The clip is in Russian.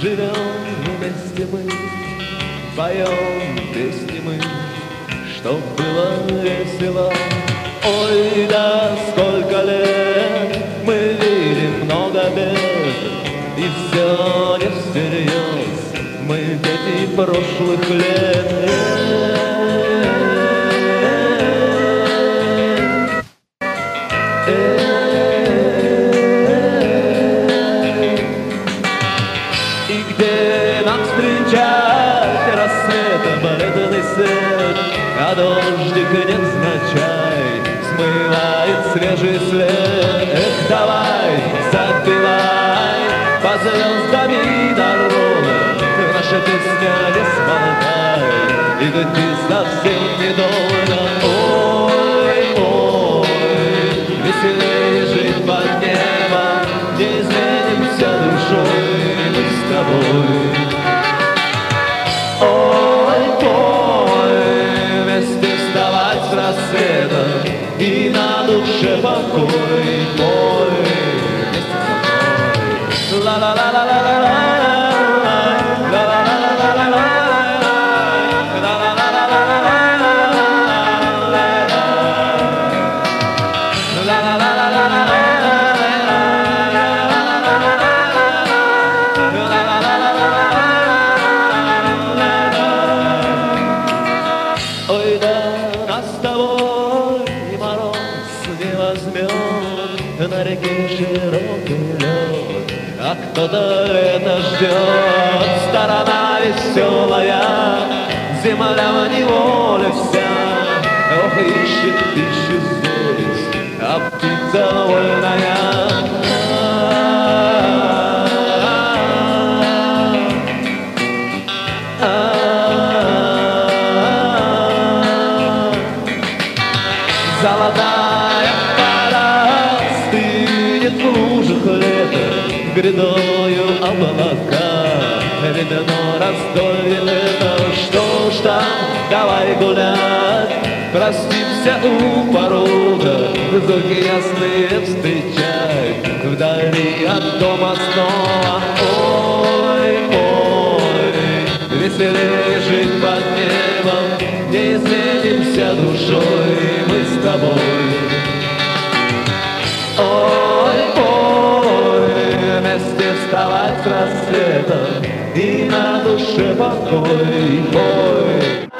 Живем вместе мы, поем песни мы, чтоб было весело. Ой, да сколько лет мы видим много бед, и все не всерьез, мы дети прошлых лет. И где нам встречать рассветом бледный свет, а дождик невзначай смывает свежий след. Эх, давай, запевай по звездам дорога, наша песня не смолкай, и идти совсем недолго. Ой, ой, веселее жить под небом, не изменимся душой мы с тобой. Ой, ой, вместе вставать с рассветом, и на душе покой. Пой вместе со мной. Ла-ла-ла-ла-ла-ла. Ой, да нас с тобой мороз не возьмет, на реке широкий лед, а кто-то это ждет. Сторона веселая, земля в неволе вся, ох, ищет пищу здесь, а птица вольная. Золотая пора стынет в лужах лета, грядою облака, видно раздолье это. Что ж там, давай гулять, простимся у порога, зорки ясные встречай вдали от дома снова. Ой, ой, веселее жить под небом, не изменимся душой мы с тобой. Ой, ой, вместе вставать с рассветом, и на душе покой. Ой.